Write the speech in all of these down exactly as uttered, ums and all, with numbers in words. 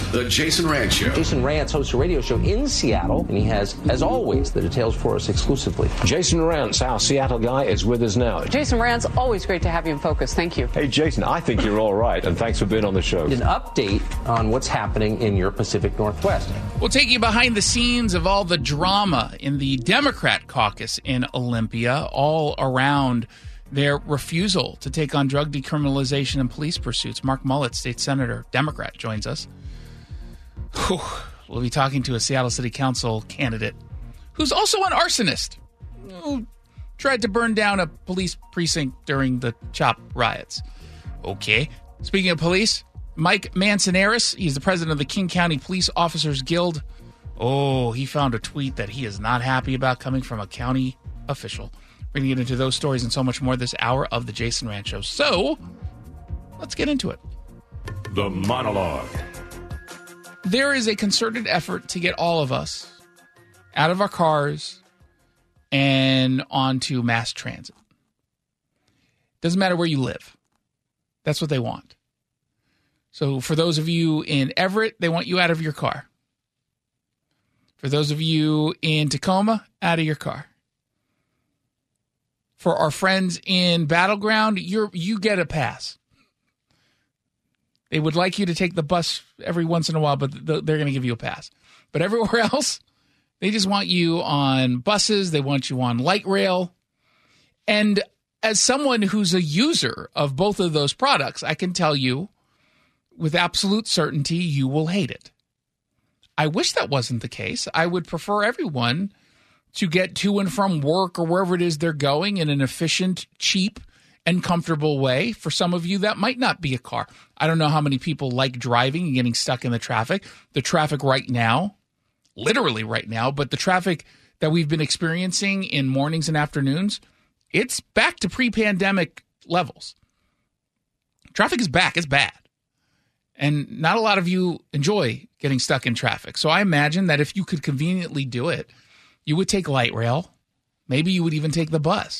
The Jason Rantz Show. Jason Rantz hosts a radio show in Seattle, and he has, as always, the details for us exclusively. Jason Rantz, our Seattle guy, is with us now. Jason Rantz, always great to have you in focus. Thank you. Hey, Jason, I think you're all right, and thanks for being on the show. An update on what's happening in your Pacific Northwest. We'll take you behind the scenes of all the drama in the Democrat caucus in Olympia, all around their refusal to take on drug decriminalization and police pursuits. Mark Mullet, state senator, Democrat, joins us. Whew. We'll be talking to a Seattle City Council candidate who's also an arsonist who tried to burn down a police precinct during the CHOP riots. Okay. Speaking of police, Mike Manzanares, he's the president of the King County Police Officers Guild. Oh, he found a tweet that he is not happy about coming from a county official. We're going to get into those stories and so much more this hour of the Jason Rantz Show. So, let's get into it. The monologue. There is a concerted effort to get all of us out of our cars and onto mass transit. Doesn't matter where you live. That's what they want. So for those of you in Everett, they want you out of your car. For those of you in Tacoma, out of your car. For our friends in Battleground, you're you get a pass. They would like you to take the bus every once in a while, but they're going to give you a pass. But everywhere else, they just want you on buses. They want you on light rail. And as someone who's a user of both of those products, I can tell you with absolute certainty, you will hate it. I wish that wasn't the case. I would prefer everyone to get to and from work or wherever it is they're going in an efficient, cheap, and comfortable way. For some of you, that might not be a car. I don't know how many people like driving and getting stuck in the traffic. The traffic right now, literally right now, but the traffic that we've been experiencing in mornings and afternoons, it's back to pre-pandemic levels. Traffic is back. It's bad. And not a lot of you enjoy getting stuck in traffic. So I imagine that if you could conveniently do it, you would take light rail. Maybe you would even take the bus.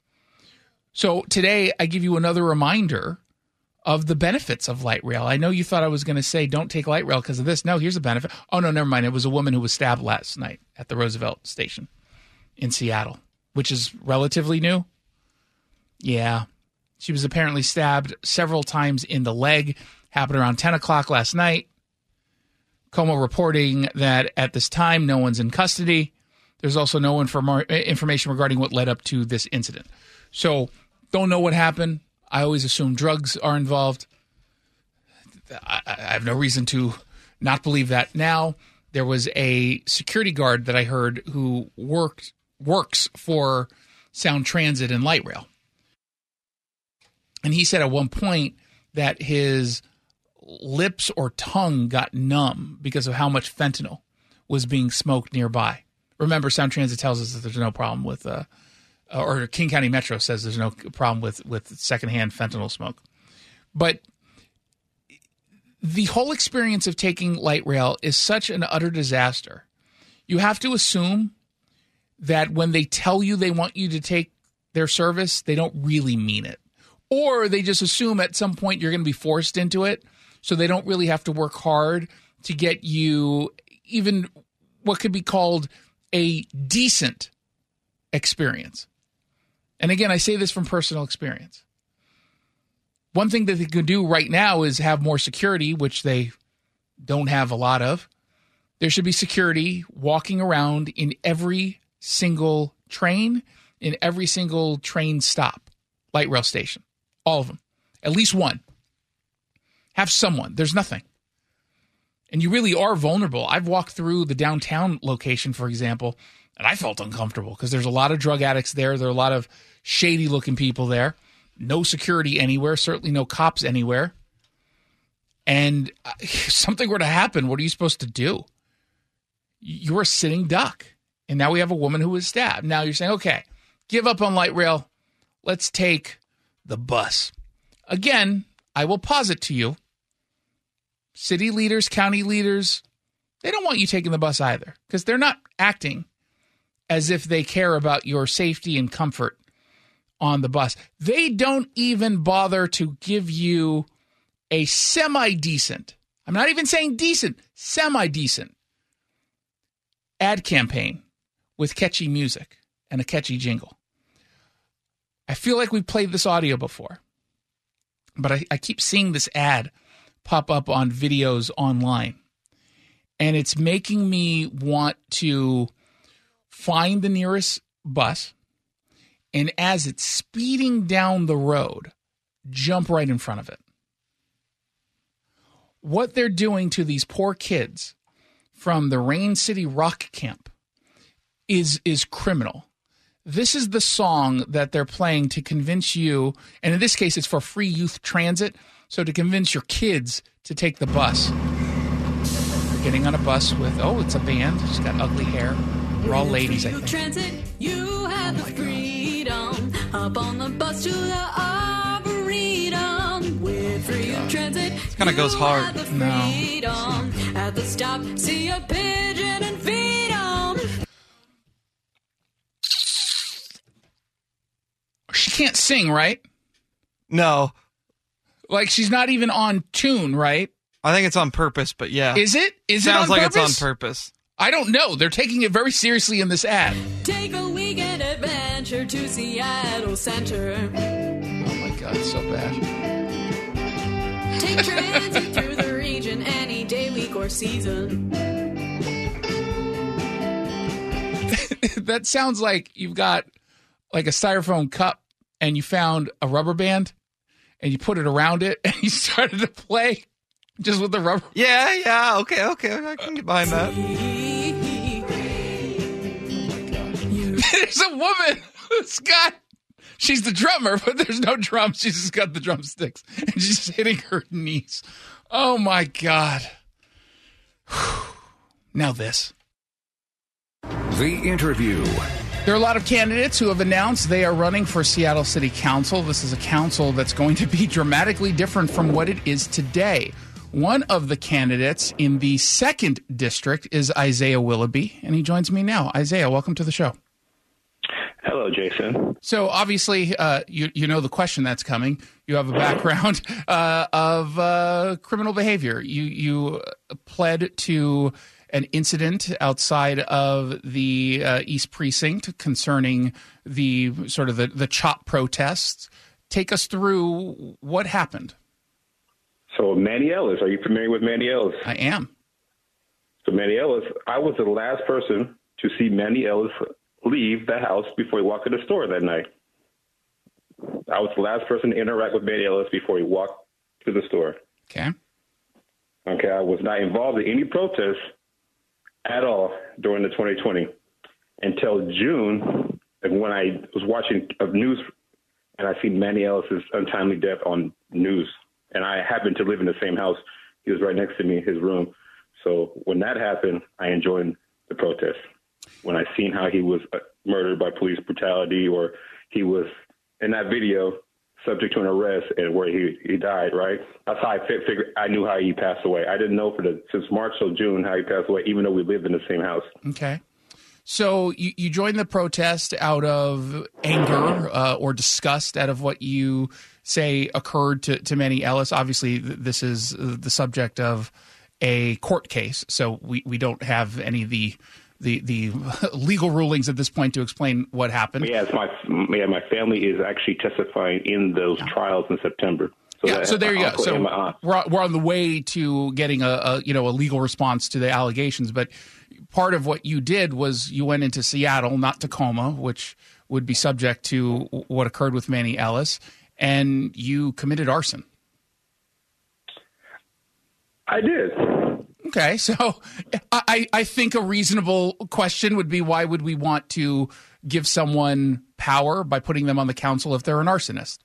So today I give you another reminder of the benefits of light rail. I know you thought I was going to say don't take light rail because of this. No, here's a benefit. Oh, no, never mind. It was a woman who was stabbed last night at the Roosevelt Station in Seattle, which is relatively new. Yeah. She was apparently stabbed several times in the leg. Happened around ten o'clock last night. Como reporting that at this time, no one's in custody. There's also no inform- information regarding what led up to this incident. So, don't know what happened. I always assume drugs are involved. I, I have no reason to not believe that. Now, there was a security guard that I heard who worked works for Sound Transit and Light Rail. And he said at one point that his lips or tongue got numb because of how much fentanyl was being smoked nearby. Remember, Sound Transit tells us that there's no problem with, uh, or King County Metro says there's no problem with, with secondhand fentanyl smoke. But the whole experience of taking light rail is such an utter disaster. You have to assume that when they tell you they want you to take their service, they don't really mean it. Or they just assume at some point you're going to be forced into it, so they don't really have to work hard to get you even what could be called a decent experience. And again, I say this from personal experience. One thing that they could do right now is have more security, which they don't have a lot of. There should be security walking around in every single train, in every single train stop, light rail station. All of them. At least one. Have someone. There's nothing. And you really are vulnerable. I've walked through the downtown location, for example, and I felt uncomfortable because there's a lot of drug addicts there. There are a lot of shady-looking people there. No security anywhere. Certainly no cops anywhere. And if something were to happen, what are you supposed to do? You're a sitting duck. And now we have a woman who was stabbed. Now you're saying, okay, give up on light rail. Let's take the bus. Again, I will posit to you, city leaders, county leaders, they don't want you taking the bus either because they're not acting as if they care about your safety and comfort on the bus. They don't even bother to give you a semi-decent I'm not even saying decent, semi-decent ad campaign with catchy music and a catchy jingle. I feel like we've played this audio before, but I, I keep seeing this ad pop up on videos online, and it's making me want to find the nearest bus, and as it's speeding down the road, jump right in front of it. What they're doing to these poor kids from the Rain City Rock Camp is is criminal. This is the song that they're playing to convince you, and in this case it's for free youth transit, so to convince your kids to take the bus. You're getting on a bus with, oh, it's a band. She's got ugly hair. We're all ladies, I think. Transit, you have oh the freedom. Hop on the bus to the Arboretum. With free oh transit, it kind of goes hard. No. At the stop, see a pigeon and feed 'em. She can't sing, right? No. Like, she's not even on tune, right? I think it's on purpose, but yeah. Is it? Is Sounds it on like purpose? it's on purpose. I don't know. They're taking it very seriously in this ad. Take a weekend adventure to Seattle Center. Oh my God, it's so bad. Take transit through the region any day, week, or season. That sounds like you've got like a styrofoam cup and you found a rubber band and you put it around it and you started to play just with the rubber. Yeah, yeah, okay, okay, I can get behind that. There's a woman who's got, she's the drummer, but there's no drums. She's just got the drumsticks and she's just hitting her knees. Oh my God. Now this. The interview. There are a lot of candidates who have announced they are running for Seattle City Council. This is a council that's going to be dramatically different from what it is today. One of the candidates in the second district is Isaiah Willoughby, and he joins me now. Isaiah, welcome to the show. Hello, Jason. So obviously, uh, you you know the question that's coming. You have a background uh, of uh, criminal behavior. You you pled to an incident outside of the uh, East Precinct concerning the sort of the, the CHOP protests. Take us through what happened. So Manny Ellis, are you familiar with Manny Ellis? I am. So Manny Ellis, I was the last person to see Manny Ellis leave the house before he walked to the store that night. I was the last person to interact with Manny Ellis before he walked to the store. Okay. Okay, I was not involved in any protests at all during the twenty twenty until June, when I was watching a news and I seen Manny Ellis's untimely death on news. And I happened to live in the same house. He was right next to me, his room. So when that happened, I enjoyed the protest. When I seen how he was murdered by police brutality, or he was in that video subject to an arrest and where he, he died, right? That's how I figured. I knew how he passed away. I didn't know for the since March till June how he passed away, even though we lived in the same house. Okay. So you, you joined the protest out of anger uh, or disgust out of what you say occurred to, to Manny Ellis. Obviously, th- this is the subject of a court case, so we, we don't have any of the the the legal rulings at this point to explain what happened. Yeah, it's my yeah, my family is actually testifying in those yeah. trials in September. So, yeah, so there you go. So we're we're on the way to getting a, a you know a legal response to the allegations, but part of what you did was you went into Seattle, not Tacoma, which would be subject to what occurred with Manny Ellis, and you committed arson. I did. Okay, so I, I think a reasonable question would be, why would we want to give someone power by putting them on the council if they're an arsonist?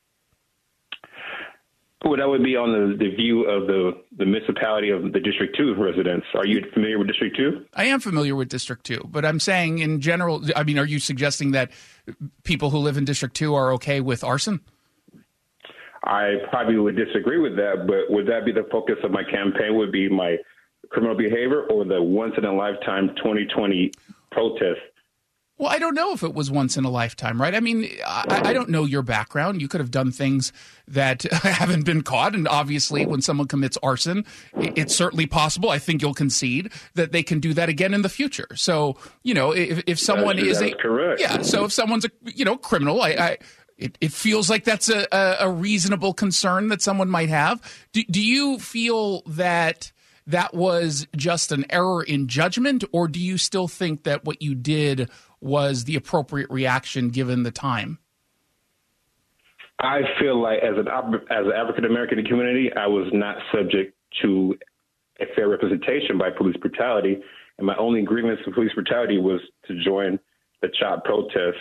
Well, that would be on the, the view of the, the municipality of the District two residents. Are you familiar with District two? I am familiar with District two, but I'm saying in general, I mean, are you suggesting that people who live in District two are okay with arson? I probably would disagree with that, but would that be the focus of my campaign, would be my criminal behavior or the once-in-a-lifetime twenty twenty protest Well, I don't know if it was once in a lifetime, right? I mean, I, I don't know your background. You could have done things that haven't been caught. And obviously, when someone commits arson, it's certainly possible. I think you'll concede that they can do that again in the future. So, you know, if, if someone that is, is that a is correct. Yeah. So if someone's a, you know, criminal, I, I it, it feels like that's a, a, a reasonable concern that someone might have. Do, do you feel that that was just an error in judgment, or do you still think that what you did was the appropriate reaction given the time? I feel like as an as an African American community, I was not subject to a fair representation by police brutality, and my only grievance with police brutality was to join the CHOP protest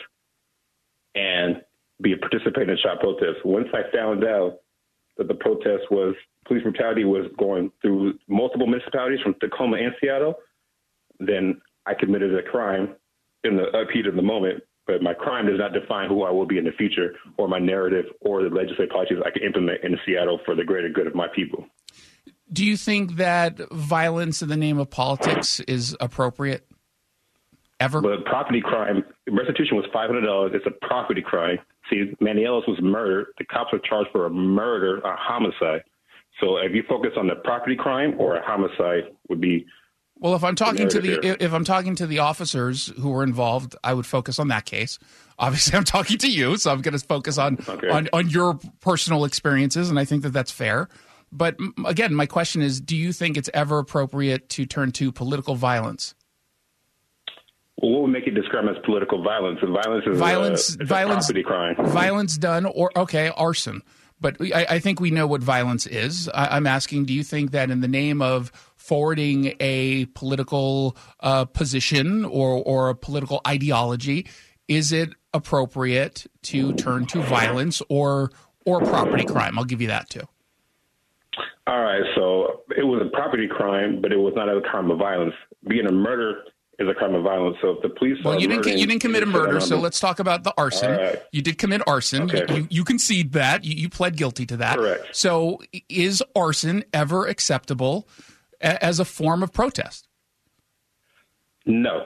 and be a participant in the CHOP protest. Once I found out that the protest was police brutality was going through multiple municipalities from Tacoma and Seattle, then I committed a crime in the upheat of the moment. But my crime does not define who I will be in the future, or my narrative, or the legislative policies I can implement in Seattle for the greater good of my people. Do you think that violence in the name of politics is appropriate? Ever? But property crime, restitution was five hundred dollars. It's a property crime. See, Manny Ellis was murdered. The cops were charged for a murder, a homicide. So if you focus on the property crime or a homicide would be. Well, if I'm talking to the here. if I'm talking to the officers who were involved, I would focus on that case. Obviously, I'm talking to you, so I'm going to focus on, okay. on on your personal experiences, and I think that that's fair. But again, my question is, do you think it's ever appropriate to turn to political violence? Well, what would make it described as political violence? Violence is violence, a, it's violence, a property crime. Violence done, or okay, arson. But I, I think we know what violence is. I, I'm asking, do you think that in the name of forwarding a political uh, position or, or a political ideology, is it appropriate to turn to violence or or property crime? I'll give you that too. All right, so it was a property crime, but it was not a crime of violence. Being a murder is a crime of violence. So if the police well, are you didn't you didn't commit a murder, so let's talk about the arson. Right. You did commit arson. Okay. You, you you concede that. You, you pled guilty to that. Correct. So is arson ever acceptable a, as a form of protest? No.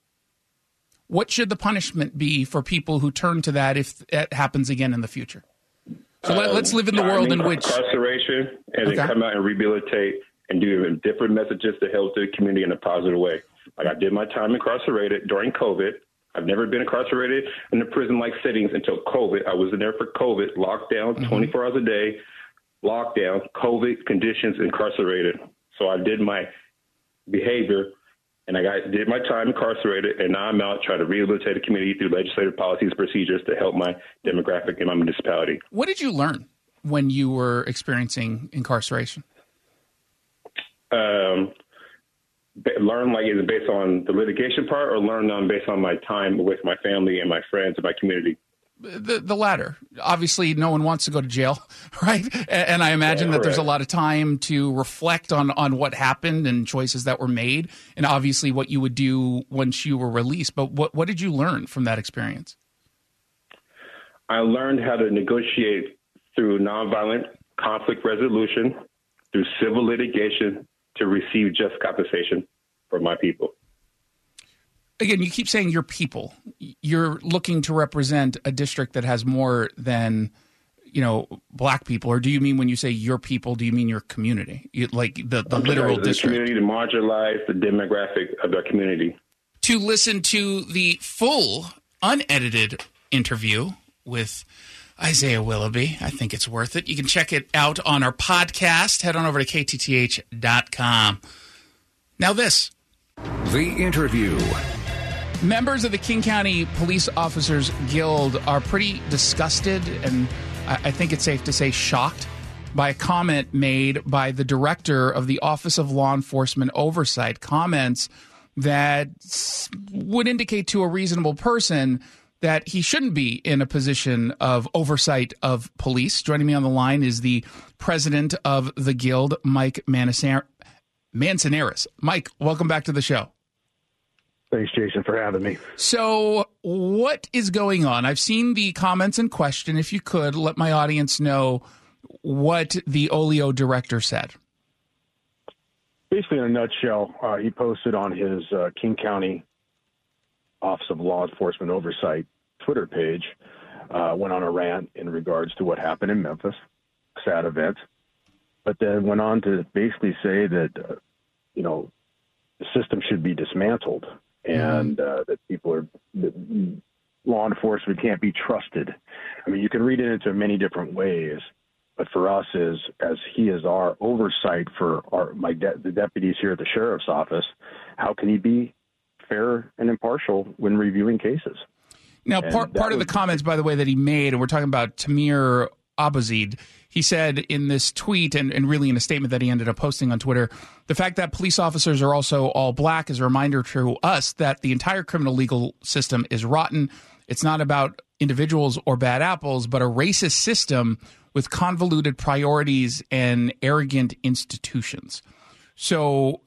What should the punishment be for people who turn to that if it happens again in the future? So um, let, let's live in the world in which incarceration and okay. then come out and rehabilitate and do different messages to help the community in a positive way. Like I did my time incarcerated during COVID. I've never been incarcerated in a prison-like settings until COVID. I was in there for COVID, locked down mm-hmm. twenty-four hours a day, lockdown, COVID conditions, incarcerated. So I did my behavior, and I got, did my time incarcerated, and now I'm out trying to rehabilitate the community through legislative policies and procedures to help my demographic in my municipality. What did you learn when you were experiencing incarceration? Um, learn like is it based on the litigation part, or learn on based on my time with my family and my friends and my community? The the latter. Obviously, no one wants to go to jail, right? And, and I imagine yeah, that there's a lot of time to reflect on, on what happened and choices that were made, and obviously what you would do once you were released. But what, what did you learn from that experience? I learned how to negotiate through nonviolent conflict resolution, through civil litigation, to receive just compensation for my people. Again, you keep saying your people. You're looking to represent a district that has more than, you know, black people, or do you mean when you say your people, do you mean your community, you, like the, the okay, literal the district? The community, the marginalized, the demographic of our community. To listen to the full, unedited interview with Isaiah Willoughby, I think it's worth it. You can check it out on our podcast. Head on over to K T T H dot com. Now this. The interview. Members of the King County Police Officers Guild are pretty disgusted, and I think it's safe to say shocked, by a comment made by the director of the Office of Law Enforcement Oversight. Comments that would indicate to a reasonable person that he shouldn't be in a position of oversight of police. Joining me on the line is the president of the Guild, Mike Mansoneris. Mike, welcome back to the show. Thanks, Jason, for having me. So what is going on? I've seen the comments in question. If you could, let my audience know what the Olio director said. Basically, in a nutshell, uh, he posted on his uh, King County Office of Law Enforcement Oversight Twitter page, uh, went on a rant in regards to what happened in Memphis, sad event, but then went on to basically say that, uh, you know, the system should be dismantled and uh, that people are, that law enforcement can't be trusted. I mean, you can read it into many different ways, but for us, is as he is our oversight for our my de- the deputies here at the sheriff's office, how can he be fair and impartial when reviewing cases? Now, part part of the comments, by the way, that he made, and we're talking about Tamir Abazid, he said in this tweet, and, and really in a statement that he ended up posting on Twitter, the fact that police officers are also all black is a reminder to us that the entire criminal legal system is rotten. It's not about individuals or bad apples, but a racist system with convoluted priorities and arrogant institutions. So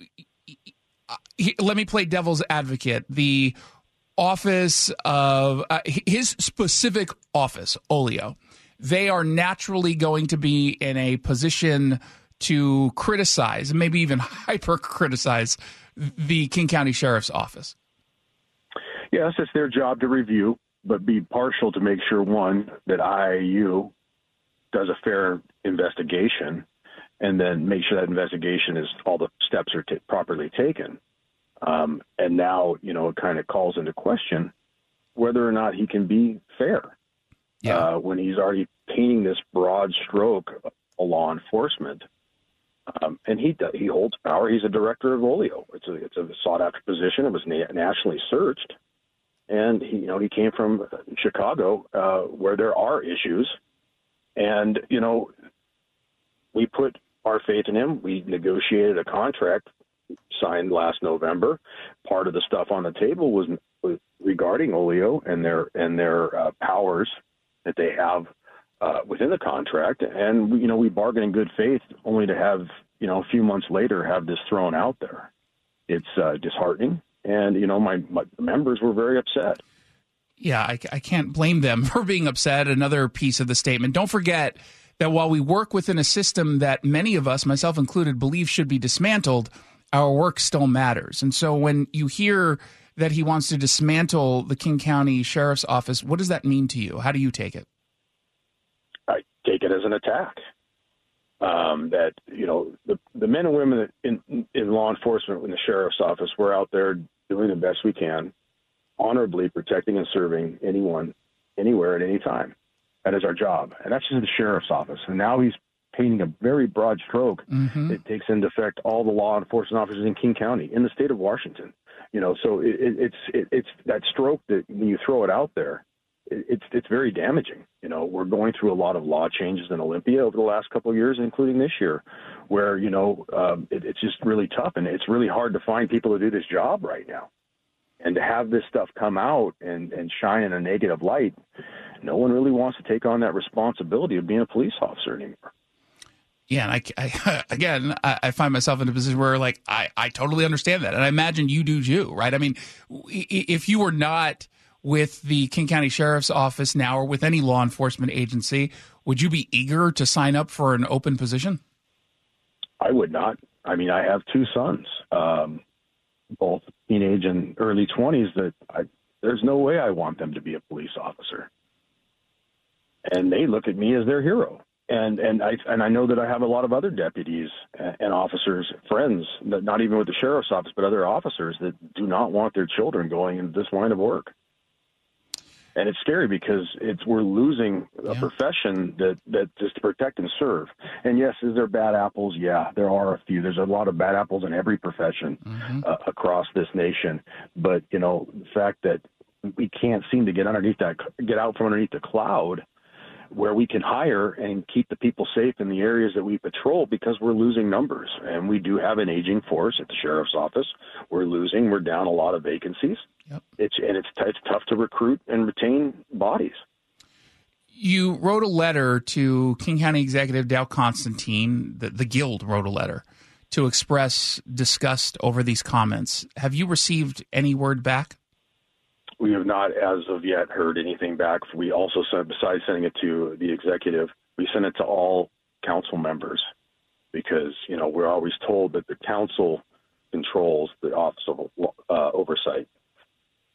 he, let me play devil's advocate. The office of uh, his specific office, Olio, they are naturally going to be in a position to criticize, maybe even hyper criticize the King County Sheriff's Office. Yes, it's their job to review, but be partial to make sure, one, that I A U does a fair investigation, and then make sure that investigation is all the steps are t- properly taken. Um, and now, you know, it kind of calls into question whether or not he can be fair. Yeah. Uh, when he's already painting this broad stroke of law enforcement, um, and he he holds power. He's a director of Olio. It's a it's a sought after position. It was na- nationally searched, and he you know he came from Chicago, uh, where there are issues, and you know we put our faith in him. We negotiated a contract signed last November. Part of the stuff on the table was, was regarding Olio and their and their uh, powers that they have uh, within the contract, and we, you know we bargained in good faith, only to have you know a few months later have this thrown out there. It's uh, disheartening, and you know my, my members were very upset. Yeah, I, I can't blame them for being upset. Another piece of the statement: don't forget that while we work within a system that many of us, myself included, believe should be dismantled, our work still matters. And so when you hear that he wants to dismantle the King County Sheriff's Office, what does that mean to you? How do you take it? I take it as an attack. Um, that, you know, the, the men and women in, in law enforcement in the Sheriff's Office, we're out there doing the best we can, honorably protecting and serving anyone, anywhere, at any time. That is our job. And that's just the Sheriff's Office. And now he's painting a very broad stroke. Mm-hmm. It takes into effect all the law enforcement officers in King County, in the state of Washington. You know, so it, it, it's it, it's that stroke that when you throw it out there, it, it's it's very damaging. You know, we're going through a lot of law changes in Olympia over the last couple of years, including this year, where you know um, it, it's just really tough, and it's really hard to find people to do this job right now. And to have this stuff come out and, and shine in a negative light, no one really wants to take on that responsibility of being a police officer anymore. Yeah, and I, I again, I, I find myself in a position where, like, I, I totally understand that. And I imagine you do too, right? I mean, if you were not with the King County Sheriff's Office now or with any law enforcement agency, would you be eager to sign up for an open position? I would not. I mean, I have two sons, um, both teenage and early twenties, that I, there's no way I want them to be a police officer. And they look at me as their hero. And and I and I know that I have a lot of other deputies and officers, friends, that not even with the sheriff's office, but other officers that do not want their children going into this line of work. And it's scary because it's we're losing a yeah. profession that, that is to protect and serve. And yes, is there bad apples? Yeah, there are a few. There's a lot of bad apples in every profession mm-hmm. uh, across this nation. But you know, the fact that we can't seem to get underneath that, get out from underneath the cloud, where we can hire and keep the people safe in the areas that we patrol, because we're losing numbers. And we do have an aging force at the sheriff's office. We're losing, we're down a lot of vacancies. Yep. It's and it's, it's tough to recruit and retain bodies. You wrote a letter to King County Executive Dale Constantine, the, the Guild wrote a letter to express disgust over these comments. Have you received any word back? We have not, as of yet, heard anything back. We also sent, besides sending it to the executive, we sent it to all council members, because, you know, we're always told that the council controls the Office of uh, Oversight.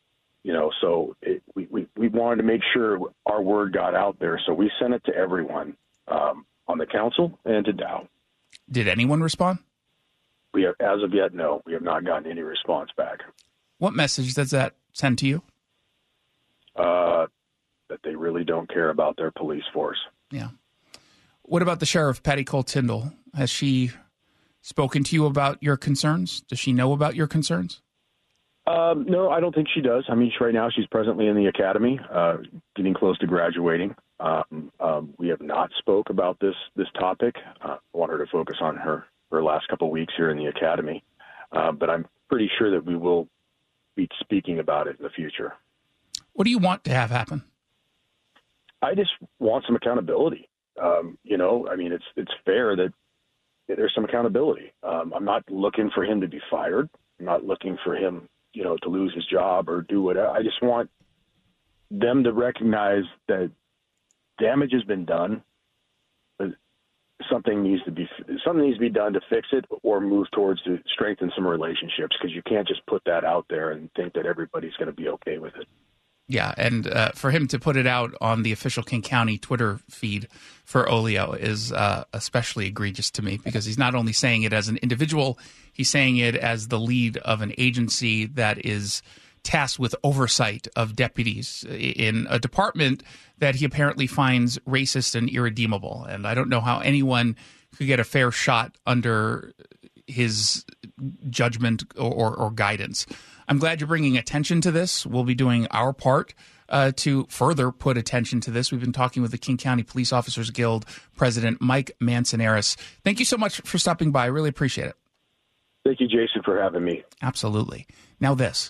You know, so it, we, we, we wanted to make sure our word got out there. So we sent it to everyone um, on the council and to Dow. Did anyone respond? We have, as of yet, no. We have not gotten any response back. What message does that send to you? Uh, that they really don't care about their police force. Yeah. What about the sheriff, Patty Cole Tyndall? Has she spoken to you about your concerns? Does she know about your concerns? Um, no, I don't think she does. I mean, she, right now she's presently in the academy, uh, getting close to graduating. Um, um, we have not spoke about this this topic. Uh, I want her to focus on her, her last couple of weeks here in the academy. Uh, but I'm pretty sure that we will be speaking about it in the future. What do you want to have happen? I just want some accountability. Um, you know, I mean, it's it's fair that there's some accountability. Um, I'm not looking for him to be fired. I'm not looking for him, you know, to lose his job or do whatever. I just want them to recognize that damage has been done, but something needs to be something needs to be done to fix it or move towards to strengthen some relationships, because you can't just put that out there and think that everybody's going to be okay with it. Yeah, and uh, for him to put it out on the official King County Twitter feed for Olio is uh, especially egregious to me, because he's not only saying it as an individual, he's saying it as the lead of an agency that is tasked with oversight of deputies in a department that he apparently finds racist and irredeemable. And I don't know how anyone could get a fair shot under his judgment or, or, or guidance. I'm glad you're bringing attention to this. We'll be doing our part uh, to further put attention to this. We've been talking with the King County Police Officers Guild President Mike Mansonaris. Thank you so much for stopping by. I really appreciate it. Thank you, Jason, for having me. Absolutely. Now this.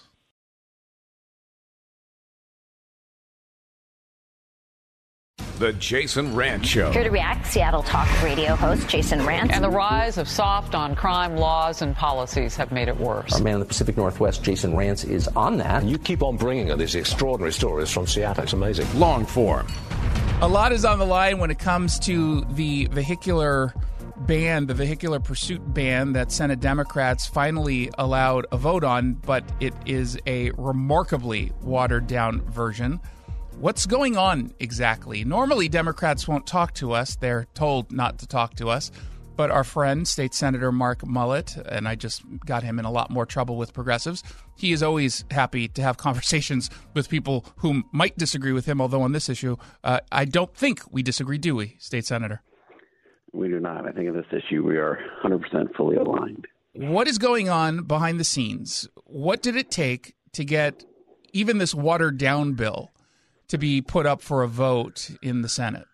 The Jason Rantz Show. Here to react, Seattle Talk Radio host Jason Rantz. And the rise of soft on crime laws and policies have made it worse. Our man in the Pacific Northwest, Jason Rantz, is on that. And you keep on bringing us these extraordinary stories from Seattle. It's amazing. Long form. A lot is on the line when it comes to the vehicular ban, the vehicular pursuit ban that Senate Democrats finally allowed a vote on, but it is a remarkably watered down version. What's going on exactly? Normally, Democrats won't talk to us. They're told not to talk to us. But our friend, State Senator Mark Mullet, and I just got him in a lot more trouble with progressives, he is always happy to have conversations with people who might disagree with him, although on this issue, uh, I don't think we disagree, do we, State Senator? We do not. I think in this issue, we are one hundred percent fully aligned. What is going on behind the scenes? What did it take to get even this watered-down bill to be put up for a vote in the Senate?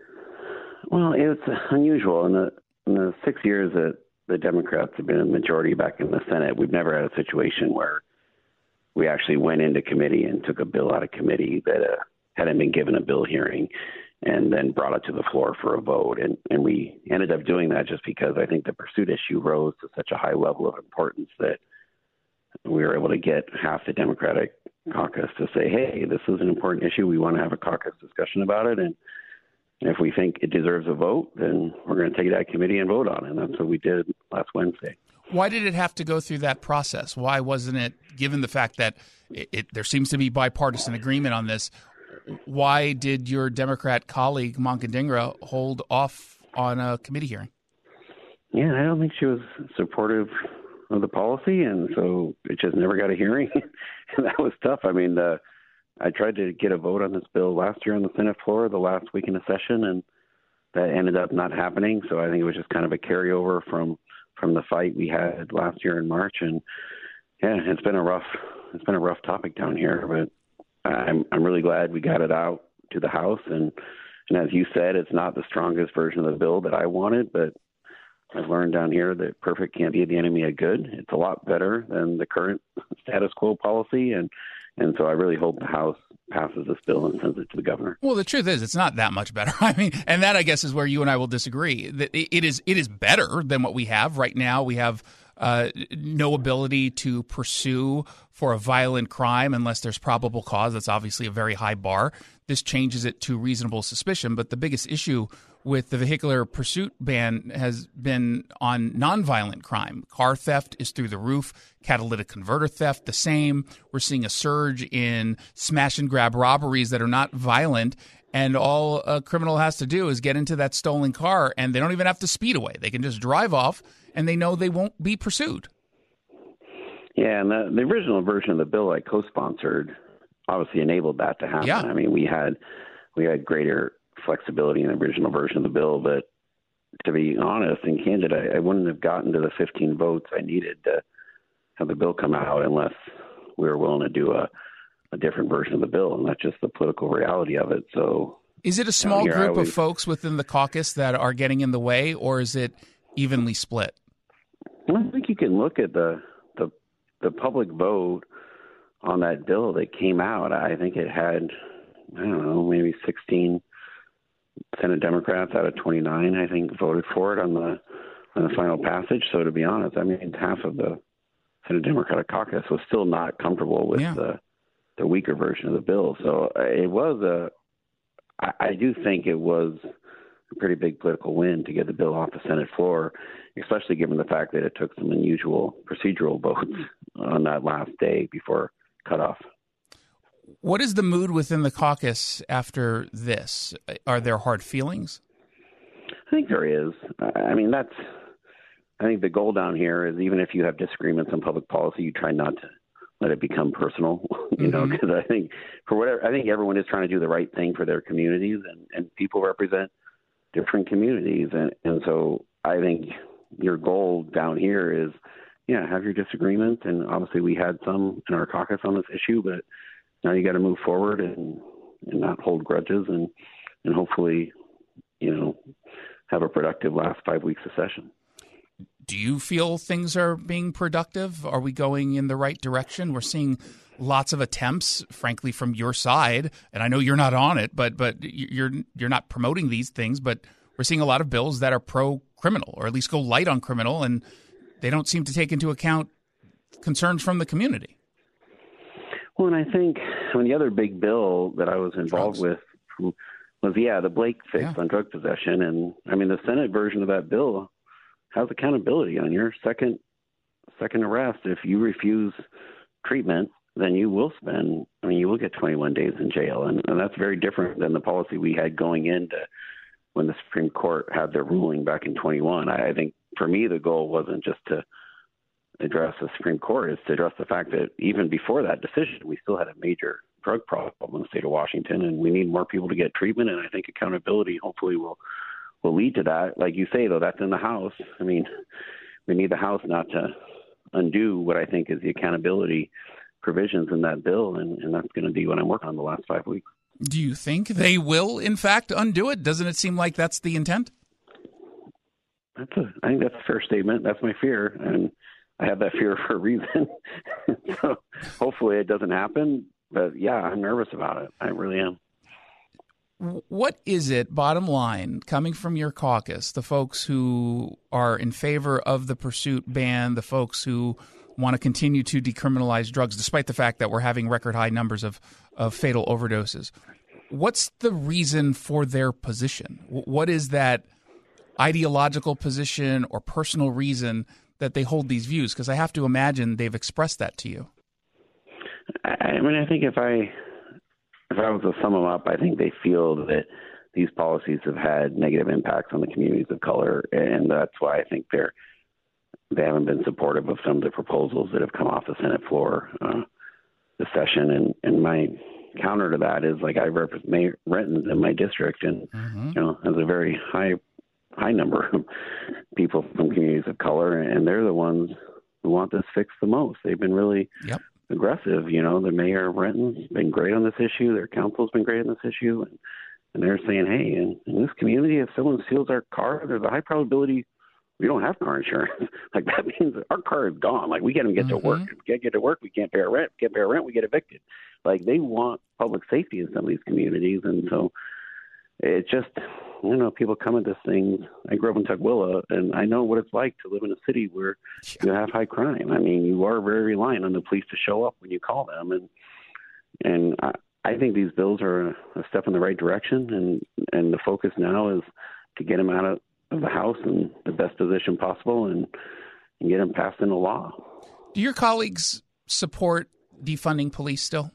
Well, it's unusual. In the, in the six years that the Democrats have been in the majority back in the Senate, we've never had a situation where we actually went into committee and took a bill out of committee that uh, hadn't been given a bill hearing and then brought it to the floor for a vote. And, and we ended up doing that just because I think the pursuit issue rose to such a high level of importance that we were able to get half the Democratic caucus to say, hey, this is an important issue. We want to have a caucus discussion about it. And if we think it deserves a vote, then we're going to take it out of committee and vote on it. And that's what we did last Wednesday. Why did it have to go through that process? Why wasn't it, given the fact that it, it, there seems to be bipartisan agreement on this, why did your Democrat colleague, Moncadingra, hold off on a committee hearing? Yeah, I don't think she was supportive of the policy, and so it just never got a hearing. And that was tough. I mean, uh, I tried to get a vote on this bill last year on the Senate floor, the last week in the session, and that ended up not happening. So I think it was just kind of a carryover from from the fight we had last year in March. And yeah, it's been a rough it's been a rough topic down here, but I'm I'm really glad we got it out to the House. And and as you said, it's not the strongest version of the bill that I wanted, but I've learned down here that perfect can't be the enemy of good. It's a lot better than the current status quo policy, and and so I really hope the House passes this bill and sends it to the governor. Well, the truth is, it's not that much better. I mean, and that, I guess, is where you and I will disagree. That it is it is better than what we have right now. We have uh, no ability to pursue for a violent crime unless there's probable cause. That's obviously a very high bar. This changes it to reasonable suspicion. But the biggest issue with the vehicular pursuit ban has been on nonviolent crime. Car theft is through the roof. Catalytic converter theft, the same. We're seeing a surge in smash and grab robberies that are not violent. And all a criminal has to do is get into that stolen car, and they don't even have to speed away. They can just drive off, and they know they won't be pursued. Yeah, and the, the original version of the bill I co-sponsored obviously enabled that to happen. Yeah. I mean, we had we had greater flexibility in the original version of the bill, but to be honest and candid, I, I wouldn't have gotten to the fifteen votes I needed to have the bill come out unless we were willing to do a a different version of the bill, and that's just the political reality of it. So, is it a small you know, group always, of folks within the caucus that are getting in the way, or is it evenly split? Well, I think you can look at the the, the public vote on that bill that came out. I think it had, I don't know, maybe sixteen Senate Democrats out of twenty-nine, I think, voted for it on the on the final passage. So, to be honest, I mean, half of the Senate Democratic caucus was still not comfortable with yeah. the the weaker version of the bill. So it was a, I, I do think it was a pretty big political win to get the bill off the Senate floor, especially given the fact that it took some unusual procedural votes on that last day before cutoff. What is the mood within the caucus after this? Are there hard feelings? I think there is. I mean, that's, I think the goal down here is even if you have disagreements on public policy, you try not to let it become personal, you know, because I think for whatever, I think everyone is trying to do the right thing for their communities, and, and people represent different communities. And, and so I think your goal down here is, yeah, have your disagreements. And obviously we had some in our caucus on this issue, but now you got to move forward and, and not hold grudges and, and hopefully, you know, have a productive last five weeks of session. Do you feel things are being productive? Are we going in the right direction? We're seeing lots of attempts, frankly, from your side, and I know you're not on it, but but you're you're not promoting these things, but we're seeing a lot of bills that are pro-criminal, or at least go light on criminal, and they don't seem to take into account concerns from the community. Well, and I think I mean, the other big bill that I was involved Drugs. with was, yeah, the Blake fix Yeah. on drug possession. And, I mean, the Senate version of that bill has accountability on your second second arrest. If you refuse treatment, then you will spend, I mean, you will get twenty-one days in jail. And, and that's very different than the policy we had going into when the Supreme Court had their ruling back in twenty-one. I, I think for me, the goal wasn't just to address the Supreme Court, it's to address the fact that even before that decision, we still had a major drug problem in the state of Washington, and we need more people to get treatment. And I think accountability hopefully will will lead to that. Like you say, though, that's in the House. I mean, we need the House not to undo what I think is the accountability provisions in that bill, and, and that's going to be what I'm working on the last five weeks. Do you think they will, in fact, undo it? Doesn't it seem like that's the intent? That's a, I think that's a fair statement. That's my fear, and I have that fear for a reason. So hopefully it doesn't happen. But, yeah, I'm nervous about it. I really am. What is it, bottom line, coming from your caucus, the folks who are in favor of the pursuit ban, the folks who want to continue to decriminalize drugs, despite the fact that we're having record high numbers of, of fatal overdoses? What's the reason for their position? What is that ideological position or personal reason that they hold these views? Because I have to imagine they've expressed that to you. I mean, I think if I if I was to sum them up, I think they feel that these policies have had negative impacts on the communities of color, and that's why I think they're they haven't been supportive of some of the proposals that have come off the Senate floor uh, this session. And, and my counter to that is, like, I represent Mayor Renton in my district, and mm-hmm. you know, has a very high high number of people from communities of color, and they're the ones who want this fixed the most. They've been really yep. aggressive. You know, the mayor of Renton's been great on this issue. Their council's been great on this issue. And, and they're saying, hey, in, in this community, if someone steals our car, there's a high probability we don't have car insurance. Like, that means our car is gone. Like, we can't even get mm-hmm. to work. If we can't get to work, we can't pay our rent. If we can't pay our rent, we get evicted. Like, they want public safety in some of these communities. And so it's just, you know, people come at this thing. I grew up in Tukwila, and I know what it's like to live in a city where you have high crime. I mean, you are very reliant on the police to show up when you call them. And and I, I think these bills are a step in the right direction. And, and the focus now is to get him out of, of the house in the best position possible and, and get him passed into law. Do your colleagues support defunding police still?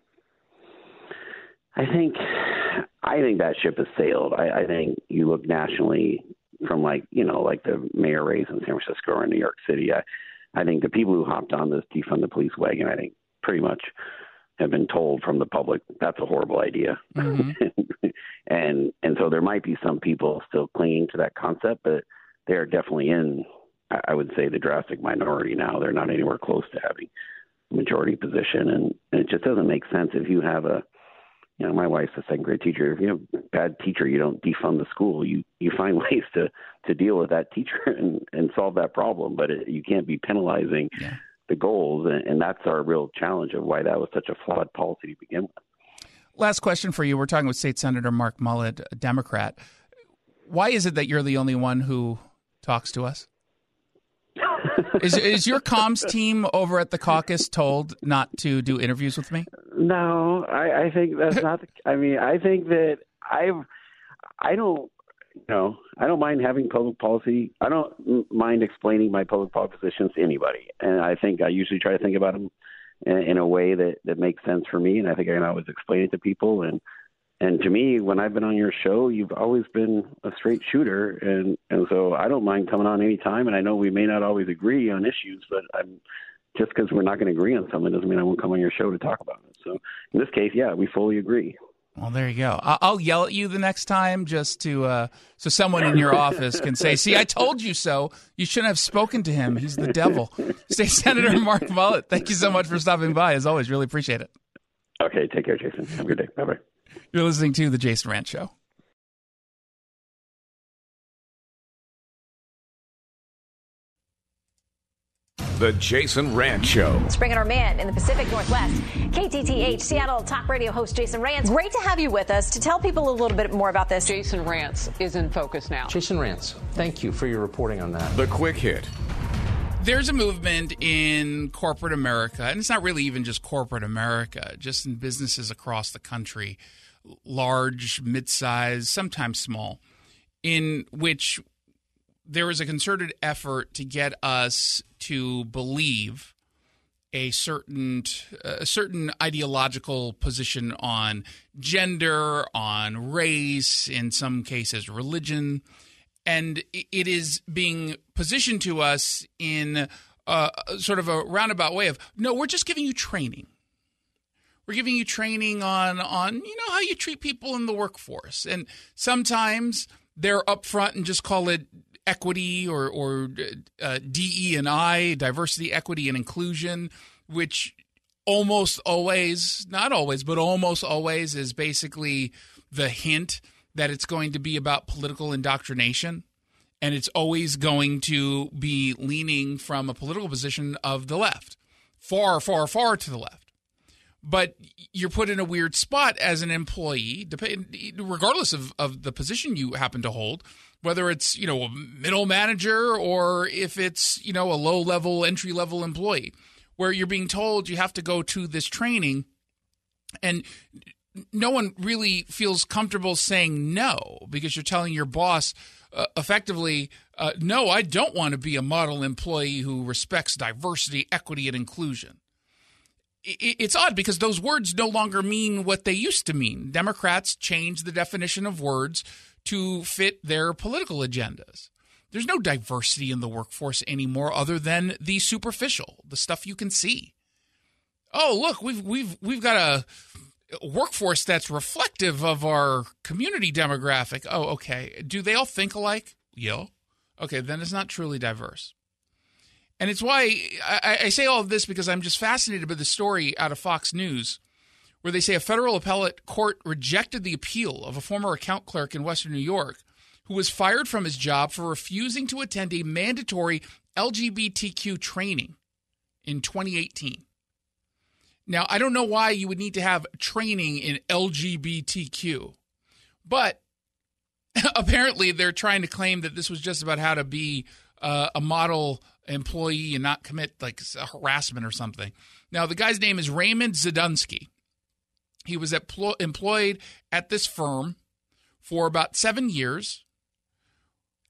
I think I think that ship has sailed. I, I think you look nationally from like, you know, like the mayor race in San Francisco or in New York City. I, I think the people who hopped on this defund the police wagon, I think pretty much have been told from the public that's a horrible idea. Mm-hmm. and and so there might be some people still clinging to that concept, but they're definitely in, I would say, the drastic minority now. They're not anywhere close to having a majority position. And, and it just doesn't make sense if you have a, you know, my wife's a second grade teacher. If you have a bad teacher, you don't defund the school. You you find ways to, to deal with that teacher and, and solve that problem. But it, you can't be penalizing yeah. the goals. And, and that's our real challenge of why that was such a flawed policy to begin with. Last question for you. We're talking with State Senator Mark Mullet, a Democrat. Why is it that you're the only one who talks to us? is is your comms team over at the caucus told not to do interviews with me? No, I, I think that's not. The, I mean, I think that I've. I don't. You know, I don't mind having public policy. I don't mind explaining my public policy positions to anybody, and I think I usually try to think about them in, in a way that, that makes sense for me. And I think I can always explain it to people. And and to me, when I've been on your show, you've always been a straight shooter, and, and so I don't mind coming on any time. And I know we may not always agree on issues, but I'm just because we're not going to agree on something doesn't mean I won't come on your show to talk about it. So in this case, yeah, we fully agree. Well, there you go. I'll yell at you the next time just to uh, so someone in your office can say, see, I told you so. You shouldn't have spoken to him. He's the devil. State Senator Mark Mullet, thank you so much for stopping by. As always, really appreciate it. Okay, take care, Jason. Have a good day. Bye-bye. You're listening to The Jason Rant Show. The Jason Rant Show. Let's bring in our man in the Pacific Northwest, K T T H Seattle talk radio host Jason Rantz. Great to have you with us to tell people a little bit more about this. Jason Rantz is in focus now. Jason Rantz, thank you for your reporting on that. The Quick Hit. There's a movement in corporate America, and it's not really even just corporate America, just in businesses across the country, large, mid-sized, sometimes small, in which there is a concerted effort to get us to believe a certain a certain ideological position on gender, on race, in some cases religion, and it is being positioned to us in a, sort of a roundabout way of, no, we're just giving you training. We're giving you training on on you know how you treat people in the workforce, and sometimes they're upfront and just call it equity or, or uh, D E and I, diversity, equity, and inclusion, which almost always, not always, but almost always is basically the hint that it's going to be about political indoctrination, and it's always going to be leaning from a political position of the left, far, far, far to the left. But you're put in a weird spot as an employee, regardless of, of the position you happen to hold, whether it's, you know, a middle manager or if it's, you know, a low-level, entry-level employee, where you're being told you have to go to this training, and no one really feels comfortable saying no because you're telling your boss uh, effectively, uh, no, I don't want to be a model employee who respects diversity, equity, and inclusion. It's odd because those words no longer mean what they used to mean. Democrats changed the definition of words to fit their political agendas. There's no diversity in the workforce anymore other than the superficial, the stuff you can see. Oh, look, we've we've we've got a workforce that's reflective of our community demographic. Oh, okay. Do they all think alike? Yeah. Okay, then it's not truly diverse. And it's why I, I say all of this because I'm just fascinated by the story out of Fox News where they say a federal appellate court rejected the appeal of a former account clerk in Western New York who was fired from his job for refusing to attend a mandatory L G B T Q training in twenty eighteen. Now, I don't know why you would need to have training in L G B T Q, but apparently they're trying to claim that this was just about how to be uh, a model employee and not commit like harassment or something. Now, the guy's name is Raymond Zadunsky. He was at, employed at this firm for about seven years.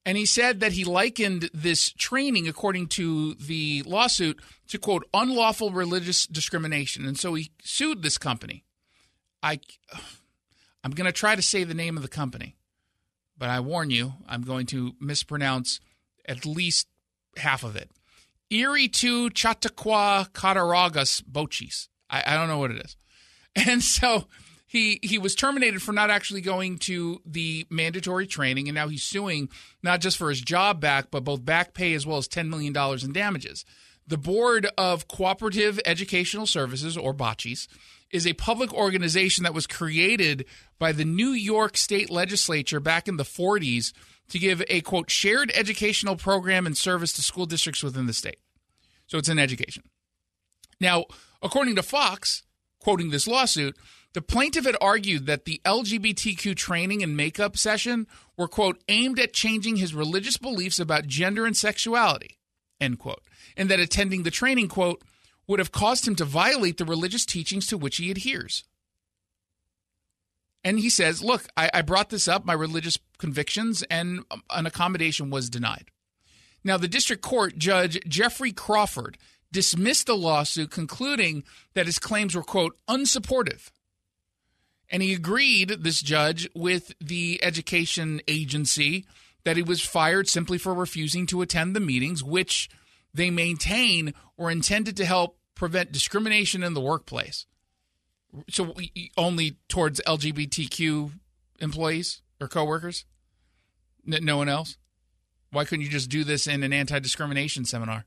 And he said that he likened this training, according to the lawsuit, to, quote, unlawful religious discrimination. And so he sued this company. I, I'm going to try to say the name of the company, but I warn you, I'm going to mispronounce at least half of it. Iritu Chautauqua Cattaraugus Bochis. I, I don't know what it is. And so he he was terminated for not actually going to the mandatory training, and now he's suing not just for his job back, but both back pay as well as ten million dollars in damages. The Board of Cooperative Educational Services, or BOCES, is a public organization that was created by the New York State Legislature back in the forties to give a, quote, shared educational program and service to school districts within the state. So it's in education. Now, according to Fox, quoting this lawsuit, the plaintiff had argued that the L G B T Q training and makeup session were, quote, aimed at changing his religious beliefs about gender and sexuality, end quote, and that attending the training, quote, would have caused him to violate the religious teachings to which he adheres. And he says, look, I, I brought this up, my religious convictions, and an accommodation was denied. Now, the district court judge, Jeffrey Crawford, dismissed the lawsuit, concluding that his claims were, quote, unsupportive. And he agreed, this judge, with the education agency that he was fired simply for refusing to attend the meetings, which they maintain were intended to help prevent discrimination in the workplace. So only towards L G B T Q employees or coworkers? No one else? Why couldn't you just do this in an anti-discrimination seminar?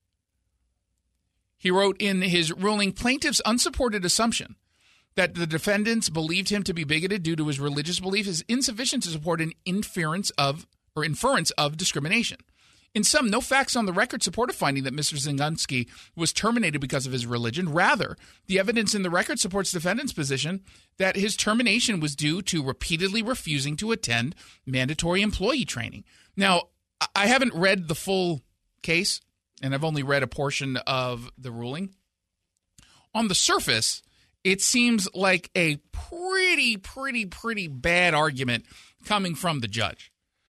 He wrote in his ruling, plaintiff's unsupported assumption that the defendants believed him to be bigoted due to his religious belief is insufficient to support an inference of or inference of discrimination. In sum, no facts on the record support a finding that Mister Zingunsky was terminated because of his religion. Rather, the evidence in the record supports the defendant's position that his termination was due to repeatedly refusing to attend mandatory employee training. Now, I haven't read the full case, and I've only read a portion of the ruling. On the surface, it seems like a pretty, pretty, pretty bad argument coming from the judge.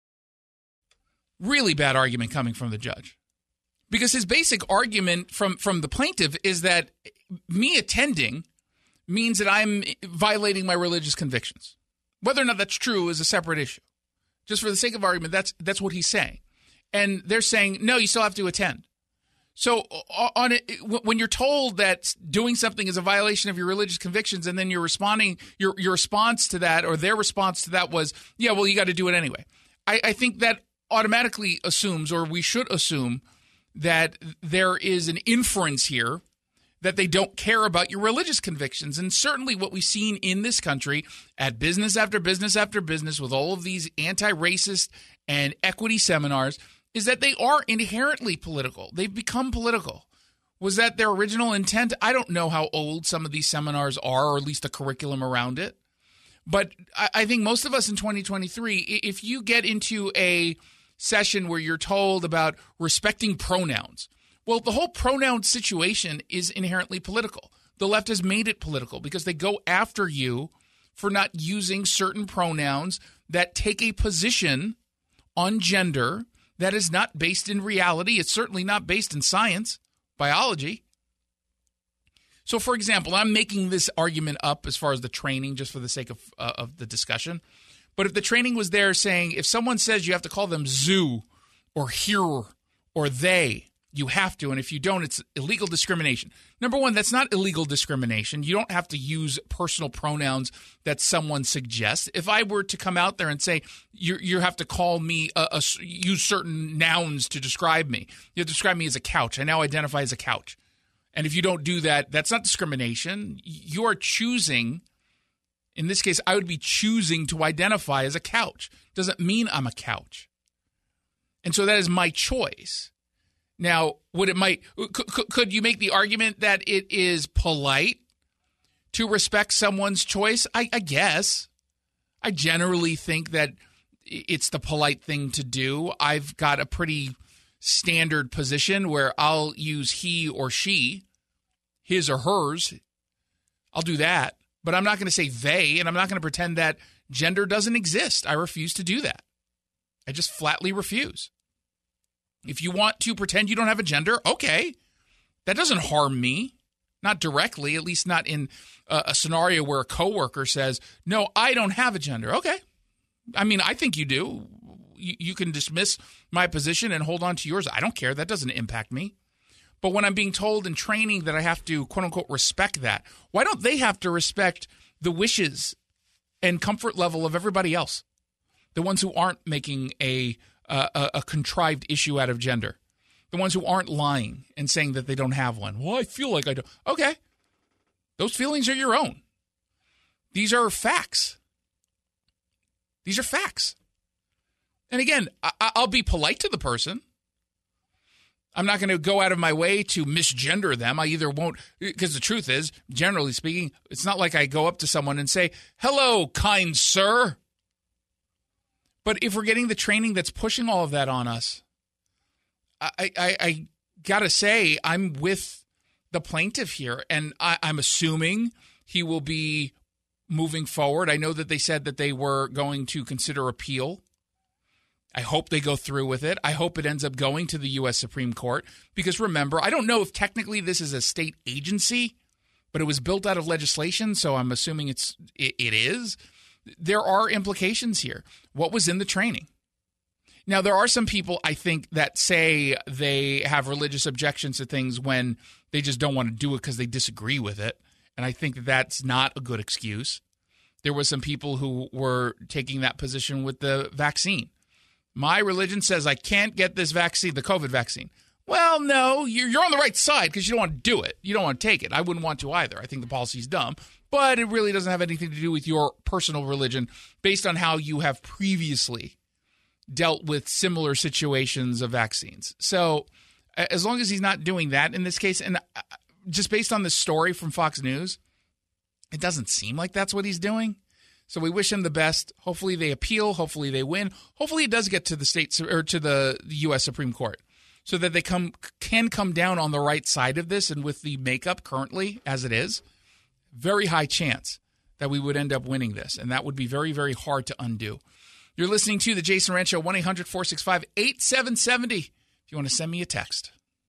Really bad argument coming from the judge. Because his basic argument from, from the plaintiff is that me attending means that I'm violating my religious convictions. Whether or not that's true is a separate issue. Just for the sake of argument, that's that's what he's saying. And they're saying, no, you still have to attend. So on it, when you're told that doing something is a violation of your religious convictions, and then you're responding, your your response to that, or their response to that was, yeah, well, you got to do it anyway. I, I think that automatically assumes, or we should assume, that there is an inference here that they don't care about your religious convictions. And certainly what we've seen in this country at business after business after business with all of these anti-racist and equity seminars is that they are inherently political. They've become political. Was that their original intent? I don't know how old some of these seminars are, or at least the curriculum around it. But I think most of us in twenty twenty-three, if you get into a session where you're told about respecting pronouns, well, the whole pronoun situation is inherently political. The left has made it political because they go after you for not using certain pronouns that take a position on gender that is not based in reality. It's certainly not based in science, biology. So, for example, I'm making this argument up as far as the training, just for the sake of uh, of the discussion. But if the training was there saying, if someone says you have to call them zoo or hearer or they, you have to. And if you don't, it's illegal discrimination. Number one, that's not illegal discrimination. You don't have to use personal pronouns that someone suggests. If I were to come out there and say, you you have to call me, a, a, use certain nouns to describe me. You have to describe me as a couch. I now identify as a couch. And if you don't do that, that's not discrimination. You are choosing. In this case, I would be choosing to identify as a couch. Doesn't mean I'm a couch. And so that is my choice. Now, would it might could, could you make the argument that it is polite to respect someone's choice? I, I guess. I generally think that it's the polite thing to do. I've got a pretty standard position where I'll use he or she, his or hers. I'll do that. But I'm not going to say they, and I'm not going to pretend that gender doesn't exist. I refuse to do that. I just flatly refuse. If you want to pretend you don't have a gender, okay. That doesn't harm me. Not directly, at least not in a, a scenario where a coworker says, no, I don't have a gender. Okay. I mean, I think you do. You, you can dismiss my position and hold on to yours. I don't care. That doesn't impact me. But when I'm being told in training that I have to, quote unquote, respect that, why don't they have to respect the wishes and comfort level of everybody else? The ones who aren't making a, uh, a, a contrived issue out of gender. The ones who aren't lying and saying that they don't have one. Well, I feel like I do. Okay. Those feelings are your own. These are facts. These are facts. And again, I- I'll be polite to the person. I'm not going to go out of my way to misgender them. I either won't, because the truth is, generally speaking, it's not like I go up to someone and say, hello, kind sir. But if we're getting the training that's pushing all of that on us, I, I, I got to say, I'm with the plaintiff here, and I, I'm assuming he will be moving forward. I know that they said that they were going to consider appeal. I hope they go through with it. I hope it ends up going to the U S Supreme Court, because remember, I don't know if technically this is a state agency, but it was built out of legislation, so I'm assuming it's it, it is. There are implications here. What was in the training? Now, there are some people, I think, that say they have religious objections to things when they just don't want to do it because they disagree with it. And I think that that's not a good excuse. There were some people who were taking that position with the vaccine. My religion says I can't get this vaccine, the COVID vaccine. Well, no, you're, you're on the right side because you don't want to do it. You don't want to take it. I wouldn't want to either. I think the policy's dumb. But it really doesn't have anything to do with your personal religion based on how you have previously dealt with similar situations of vaccines. So as long as he's not doing that in this case, and just based on the story from Fox News, it doesn't seem like that's what he's doing. So we wish him the best. Hopefully they appeal. Hopefully they win. Hopefully it does get to the state or to the U S Supreme Court so that they come can come down on the right side of this. And with the makeup currently as it is, very high chance that we would end up winning this. And that would be very, very hard to undo. You're listening to The Jason Rant Show, one eight hundred four six five eight seven seven zero if you want to send me a text.